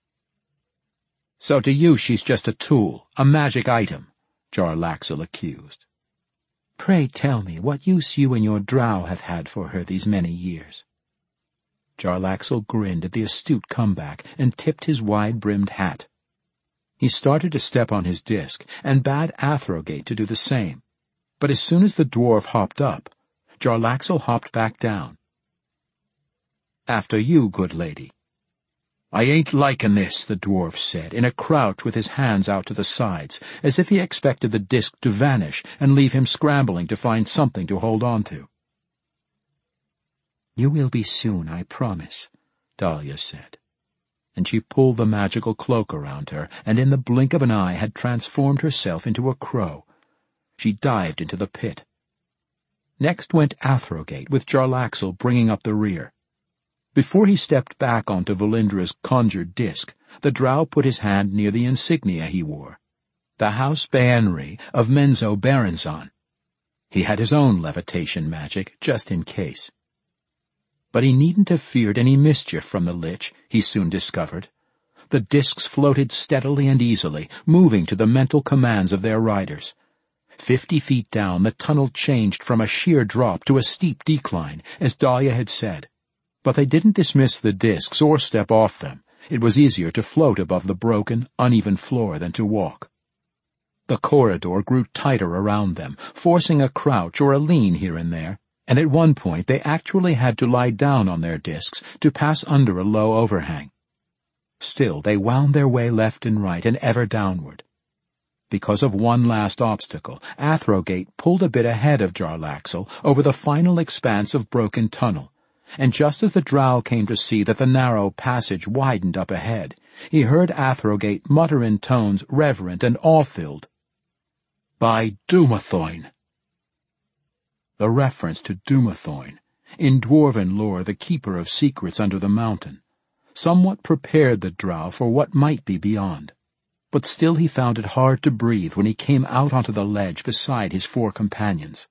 "So to you she's just a tool, a magic item," Jarlaxle accused. "Pray tell me what use you and your drow have had for her these many years." Jarlaxle grinned at the astute comeback and tipped his wide-brimmed hat. He started to step on his disk and bade Athrogate to do the same, but as soon as the dwarf hopped up, Jarlaxle hopped back down. "After you, good lady." "I ain't liking this," the dwarf said, in a crouch with his hands out to the sides, as if he expected the disk to vanish and leave him scrambling to find something to hold on to. "You will be soon, I promise," Dahlia said, and she pulled the magical cloak around her, and in the blink of an eye had transformed herself into a crow. She dived into the pit. Next went Athrogate, with Jarlaxle bringing up the rear. Before he stepped back onto Valindra's conjured disk, the drow put his hand near the insignia he wore, the House Baenri of Menzo Berenzon. He had his own levitation magic, just in case. But he needn't have feared any mischief from the lich, he soon discovered. The disks floated steadily and easily, moving to the mental commands of their riders. 50 feet down, the tunnel changed from a sheer drop to a steep decline, as Dahlia had said. But they didn't dismiss the disks or step off them. It was easier to float above the broken, uneven floor than to walk. The corridor grew tighter around them, forcing a crouch or a lean here and there, and at one point they actually had to lie down on their discs to pass under a low overhang. Still, they wound their way left and right and ever downward. Because of one last obstacle, Athrogate pulled a bit ahead of Jarlaxle over the final expanse of broken tunnel, and just as the drow came to see that the narrow passage widened up ahead, he heard Athrogate mutter in tones reverent and awe-filled, "By Dumathoin." The reference to Dumathoin, in dwarven lore the keeper of secrets under the mountain, somewhat prepared the drow for what might be beyond. But still he found it hard to breathe when he came out onto the ledge beside his four companions.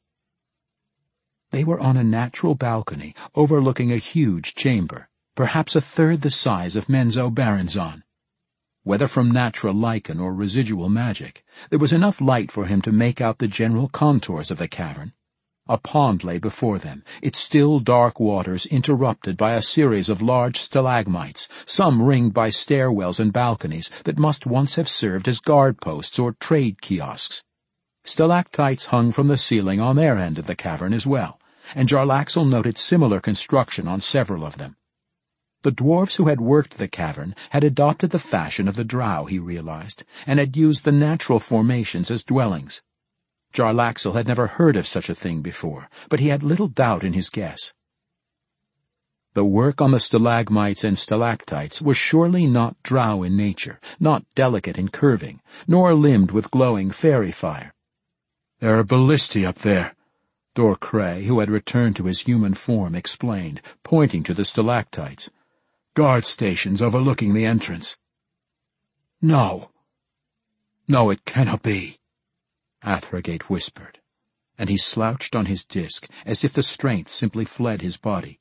They were on a natural balcony overlooking a huge chamber, perhaps a third the size of Menzoberranzan. Whether from natural lichen or residual magic, there was enough light for him to make out the general contours of the cavern. A pond lay before them, its still dark waters interrupted by a series of large stalagmites, some ringed by stairwells and balconies that must once have served as guard posts or trade kiosks. Stalactites hung from the ceiling on their end of the cavern as well, and Jarlaxle noted similar construction on several of them. The dwarves who had worked the cavern had adopted the fashion of the drow, he realized, and had used the natural formations as dwellings. Jarlaxle had never heard of such a thing before, but he had little doubt in his guess. The work on the stalagmites and stalactites was surely not drow in nature, not delicate in curving, nor limned with glowing fairy fire. "There are ballistae up there," Dorcray, who had returned to his human form, explained, pointing to the stalactites. "Guard stations overlooking the entrance." "No, it cannot be," Athrogate whispered, and he slouched on his disc as if the strength simply fled his body.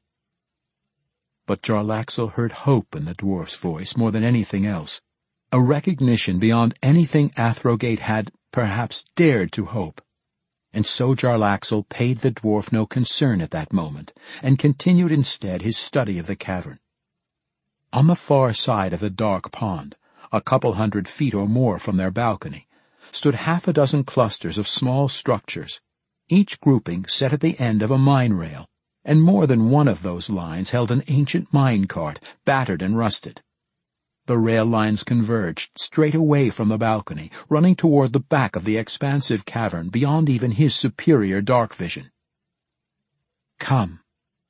But Jarlaxle heard hope in the dwarf's voice more than anything else, a recognition beyond anything Athrogate had, perhaps, dared to hope. And so Jarlaxle paid the dwarf no concern at that moment, and continued instead his study of the cavern. On the far side of the dark pond, a couple 100 feet or more from their balcony, stood half a dozen clusters of small structures, each grouping set at the end of a mine rail, and more than one of those lines held an ancient mine cart, battered and rusted. The rail lines converged straight away from the balcony, running toward the back of the expansive cavern beyond even his superior dark vision. "Come,"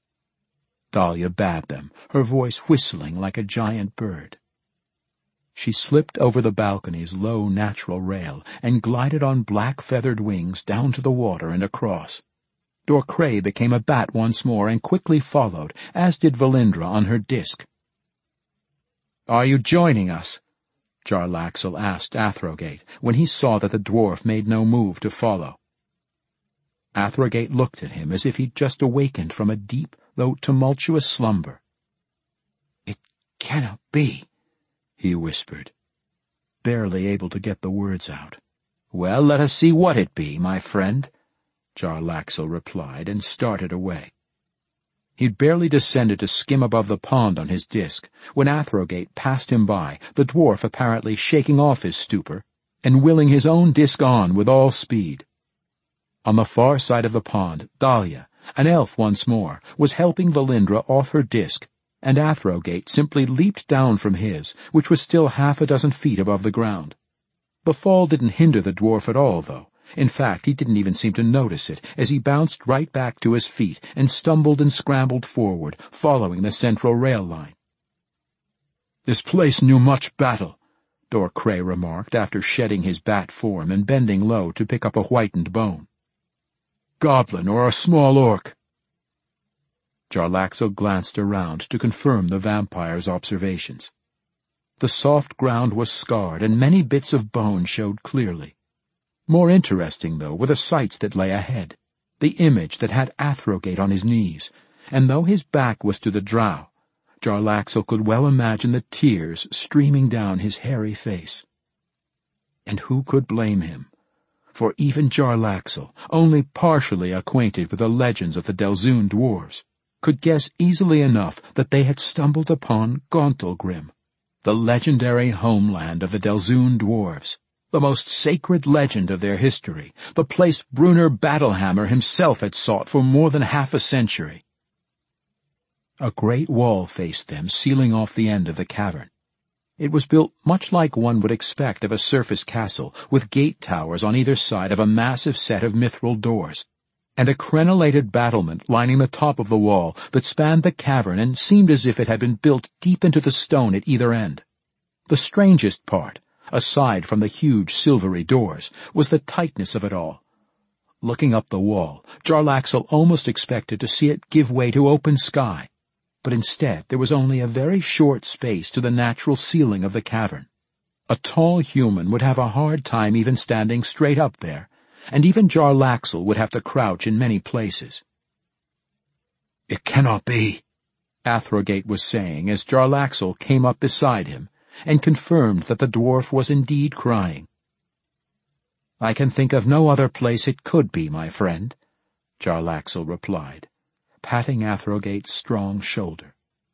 Dahlia bade them, her voice whistling like a giant bird. She slipped over the balcony's low natural rail and glided on black feathered wings down to the water and across. Dorcray became a bat once more and quickly followed, as did Valindra on her disc. "Are you joining us?" Jarlaxle asked Athrogate, when he saw that the dwarf made no move to follow. Athrogate looked at him as if he'd just awakened from a deep, though tumultuous slumber. "It cannot be," he whispered, barely able to get the words out. "Well, let us see what it be, my friend," Jarlaxle replied, and started away. He'd barely descended to skim above the pond on his disc when Athrogate passed him by, the dwarf apparently shaking off his stupor and willing his own disc on with all speed. On the far side of the pond, Dahlia, an elf once more, was helping Valindra off her disc, and Athrogate simply leaped down from his, which was still half a dozen feet above the ground. The fall didn't hinder the dwarf at all, though. In fact, he didn't even seem to notice it, as he bounced right back to his feet and stumbled and scrambled forward, following the central rail line. "This place knew much battle," Dorcray remarked after shedding his bat form and bending low to pick up a whitened bone. "Goblin or a small orc?" Jarlaxle glanced around to confirm the vampire's observations. The soft ground was scarred, and many bits of bone showed clearly. More interesting, though, were the sights that lay ahead, the image that had Athrogate on his knees, and though his back was to the drow, Jarlaxle could well imagine the tears streaming down his hairy face. And who could blame him? For even Jarlaxle, only partially acquainted with the legends of the Delzoun dwarves, could guess easily enough that they had stumbled upon Gauntlgrim, the legendary homeland of the Delzoun dwarves, the most sacred legend of their history, the place Brunner Battlehammer himself had sought for more than half a century. A great wall faced them, sealing off the end of the cavern. It was built much like one would expect of a surface castle, with gate towers on either side of a massive set of mithril doors, and a crenellated battlement lining the top of the wall that spanned the cavern and seemed as if it had been built deep into the stone at either end. The strangest part, aside from the huge silvery doors, was the tightness of it all. Looking up the wall, Jarlaxle almost expected to see it give way to open sky, but instead there was only a very short space to the natural ceiling of the cavern. A tall human would have a hard time even standing straight up there, and even Jarlaxle would have to crouch in many places. "It cannot be," Athrogate was saying as Jarlaxle came up beside him and confirmed that the dwarf was indeed crying. "I can think of no other place it could be, my friend," Jarlaxle replied, patting Athrogate's strong shoulder.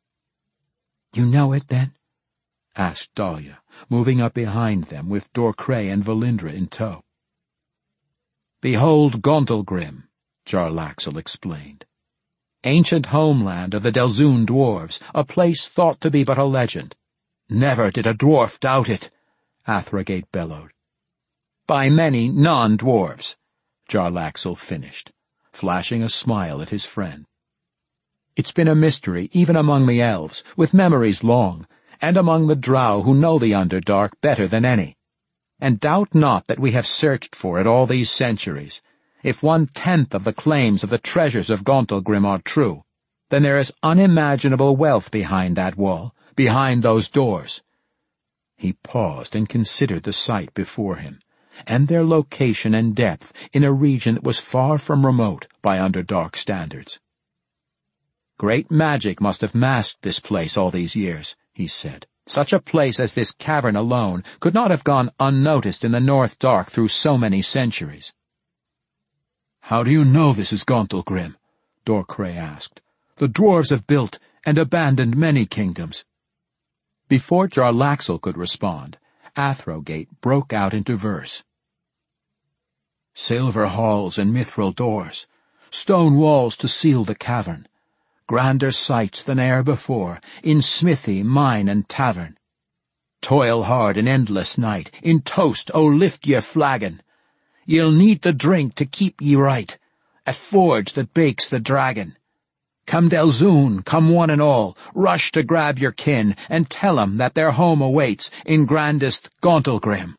"You know it, then?" asked Dahlia, moving up behind them with Dorcray and Valindra in tow. "Behold Gauntlgrim," Jarlaxle explained. "Ancient homeland of the Delzoun dwarves, a place thought to be but a legend. Never did a dwarf doubt it," Athrogate bellowed. "By many non-dwarves," Jarlaxle finished, flashing a smile at his friend. "It's been a mystery even among the elves, with memories long, and among the drow who know the Underdark better than any. And doubt not that we have searched for it all these centuries. If 1/10 of the claims of the treasures of Gauntlgrim are true, then there is unimaginable wealth behind that wall, behind those doors." He paused and considered the sight before him, and their location and depth in a region that was far from remote by Underdark standards. "Great magic must have masked this place all these years," he said. "Such a place as this cavern alone could not have gone unnoticed in the North Dark through so many centuries." "How do you know this is Gauntlgrim?" Dorcray asked. "The dwarves have built and abandoned many kingdoms." Before Jarlaxle could respond, Athrogate broke out into verse. "Silver halls and mithril doors, stone walls to seal the cavern, grander sights than e'er before, in smithy, mine, and tavern. Toil hard in endless night, in toast, oh lift ye flagon. Ye'll need the drink to keep ye right, a forge that bakes the dragon. Come Delzoun, come one and all, rush to grab your kin, and tell 'em that their home awaits in grandest Gauntlgrim."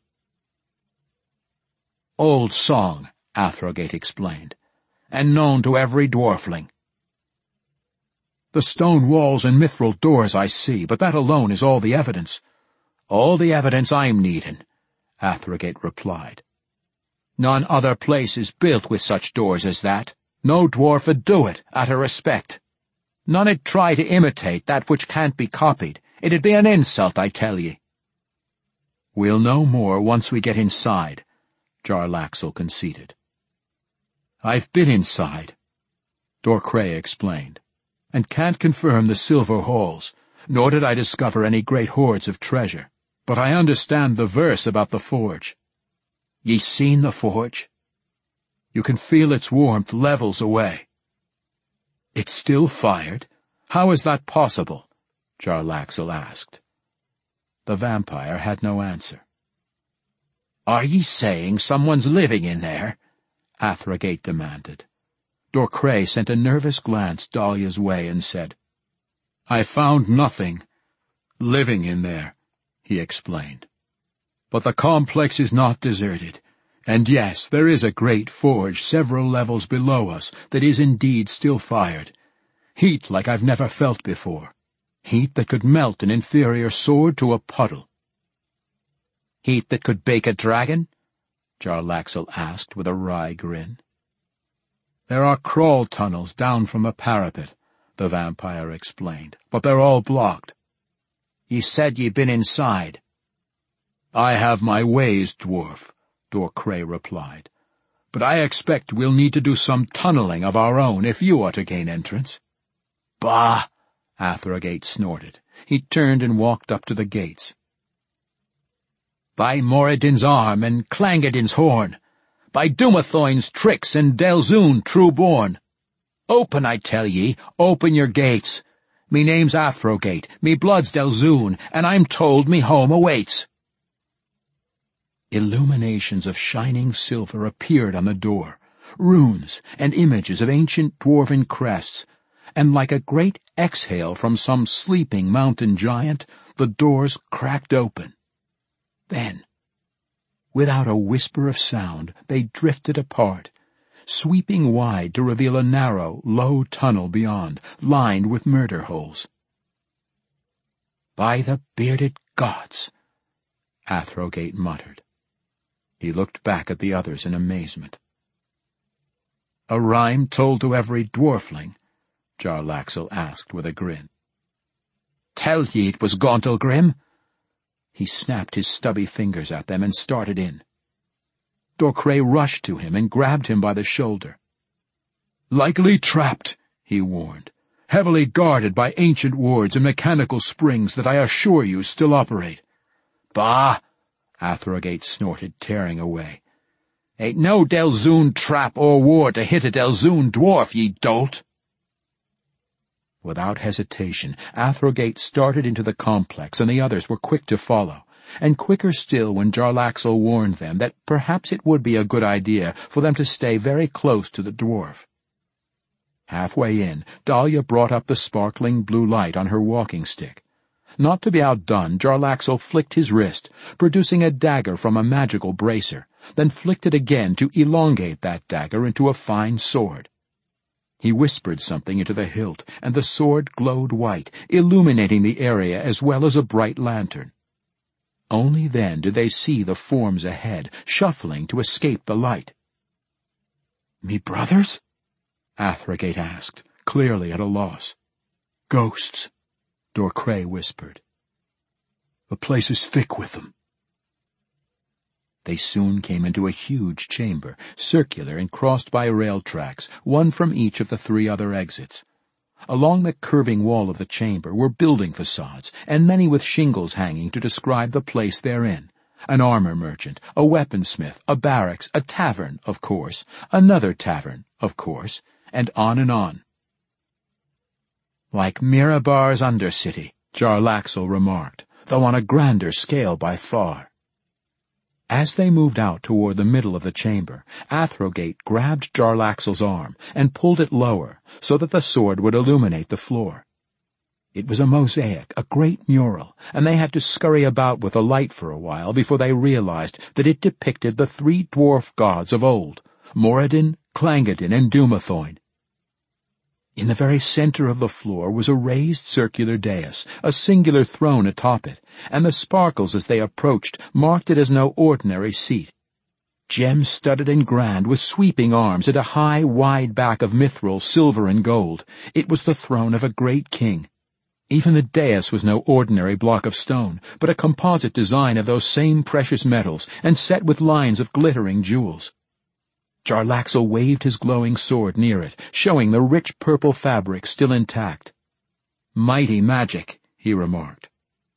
"Old song," Athrogate explained, "and known to every dwarfling." "The stone walls and mithril doors I see, but that alone is all the evidence." "All the evidence I'm needin'," Athrogate replied. "None other place is built with such doors as that. No dwarf 'ud do it, out of respect. None 'ud try to imitate that which can't be copied. It'd be an insult, I tell ye." "We'll know more once we get inside," Jarlaxle conceded. "I've been inside," Dorcray explained, "and can't confirm the silver halls, nor did I discover any great hoards of treasure. But I understand the verse about the forge." "Ye seen the forge?" "You can feel its warmth levels away." "It's still fired? How is that possible?" Jarlaxle asked. The vampire had no answer. "Are ye saying someone's living in there?" Athrogate demanded. Dorcray sent a nervous glance Dahlia's way and said, "I found nothing living in there," he explained. "But the complex is not deserted. And yes, there is a great forge several levels below us that is indeed still fired. Heat like I've never felt before. Heat that could melt an inferior sword to a puddle." "Heat that could bake a dragon?" Jarlaxle asked with a wry grin. "There are crawl tunnels down from the parapet," the vampire explained, "but they're all blocked." "Ye said ye'd been inside." "I have my ways, dwarf," Dorcray replied. "But I expect we'll need to do some tunneling of our own if you are to gain entrance." "Bah!" Athrogate snorted. He turned and walked up to the gates. "By Moradin's arm and Clangadin's horn, by Dumathoin's tricks and Delzoun true-born. Open, I tell ye, open your gates. Me name's Athrogate, me blood's Delzoun, and I'm told me home awaits." Illuminations of shining silver appeared on the door, runes and images of ancient dwarven crests, and like a great exhale from some sleeping mountain giant, the doors cracked open. Then, without a whisper of sound, they drifted apart, sweeping wide to reveal a narrow, low tunnel beyond, lined with murder holes. "By the bearded gods," Athrogate muttered. He looked back at the others in amazement. "A rhyme told to every dwarfling?" Jarlaxle asked with a grin. "Tell ye it was Gauntlgrim?" He snapped his stubby fingers at them and started in. Dorcray rushed to him and grabbed him by the shoulder. "Likely trapped," he warned. "Heavily guarded by ancient wards and mechanical springs that I assure you still operate." "Bah!" Athrogate snorted, tearing away. "Ain't no Delzoun trap or ward to hit a Delzoun dwarf, ye dolt!" Without hesitation, Athrogate started into the complex, and the others were quick to follow, and quicker still when Jarlaxle warned them that perhaps it would be a good idea for them to stay very close to the dwarf. Halfway in, Dahlia brought up the sparkling blue light on her walking stick. Not to be outdone, Jarlaxle flicked his wrist, producing a dagger from a magical bracer, then flicked it again to elongate that dagger into a fine sword. He whispered something into the hilt, and the sword glowed white, illuminating the area as well as a bright lantern. Only then did they see the forms ahead, shuffling to escape the light. "Me brothers?" Athrogate asked, clearly at a loss. "Ghosts," Dorcray whispered. "The place is thick with them." They soon came into a huge chamber, circular and crossed by rail tracks, one from each of the 3 other exits. Along the curving wall of the chamber were building facades, and many with shingles hanging to describe the place therein. An armor merchant, a weaponsmith, a barracks, a tavern, of course, another tavern, of course, and on and on. "Like Mirabar's Undercity," Jarlaxle remarked, "though on a grander scale by far." As they moved out toward the middle of the chamber, Athrogate grabbed Jarlaxle's arm and pulled it lower so that the sword would illuminate the floor. It was a mosaic, a great mural, and they had to scurry about with the light for a while before they realized that it depicted the 3 dwarf gods of old, Moradin, Clangadin, and Dumathoin. In the very center of the floor was a raised circular dais, a singular throne atop it, and the sparkles as they approached marked it as no ordinary seat. Gem-studded and grand, with sweeping arms and a high, wide back of mithril, silver, and gold, it was the throne of a great king. Even the dais was no ordinary block of stone, but a composite design of those same precious metals, and set with lines of glittering jewels. Jarlaxle waved his glowing sword near it, showing the rich purple fabric still intact. "Mighty magic," he remarked.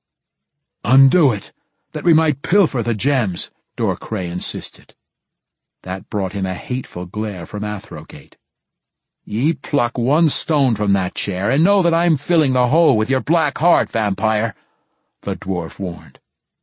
"Undo it, that we might pilfer the gems," Dorcray insisted. That brought him a hateful glare from Athrogate. "Ye pluck one stone from that chair, and know that I'm filling the hole with your black heart, vampire," the dwarf warned.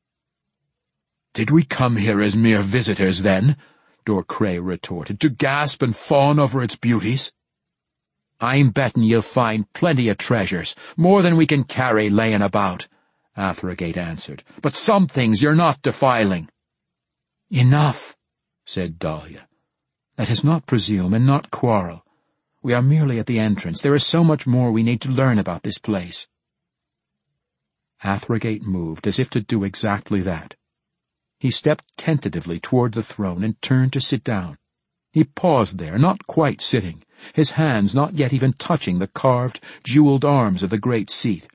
"Did we come here as mere visitors, then?" Dorcray retorted, "to gasp and fawn over its beauties?" "I'm bettin' you'll find plenty of treasures, more than we can carry layin' about," Athrogate answered, "but some things you're not defiling." "Enough," said Dahlia. "Let us not presume and not quarrel. We are merely at the entrance. There is so much more we need to learn about this place." Athrogate moved as if to do exactly that. He stepped tentatively toward the throne and turned to sit down. He paused there, not quite sitting, his hands not yet even touching the carved, jeweled arms of the great seat.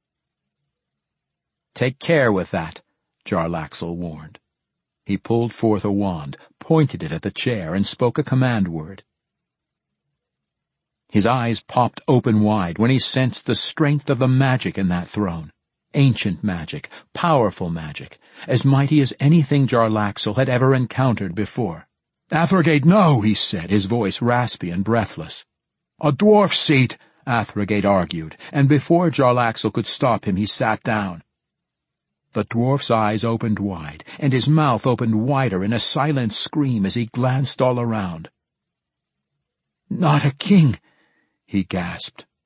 "Take care with that," Jarlaxle warned. He pulled forth a wand, pointed it at the chair, and spoke a command word. His eyes popped open wide when he sensed the strength of the magic in that throne. Ancient magic, powerful magic, as mighty as anything Jarlaxle had ever encountered before. "Athragate, no," he said, his voice raspy and breathless. "A dwarf's seat," Athragate argued, and before Jarlaxle could stop him, he sat down. The dwarf's eyes opened wide, and his mouth opened wider in a silent scream as he glanced all around. "Not a king," he gasped.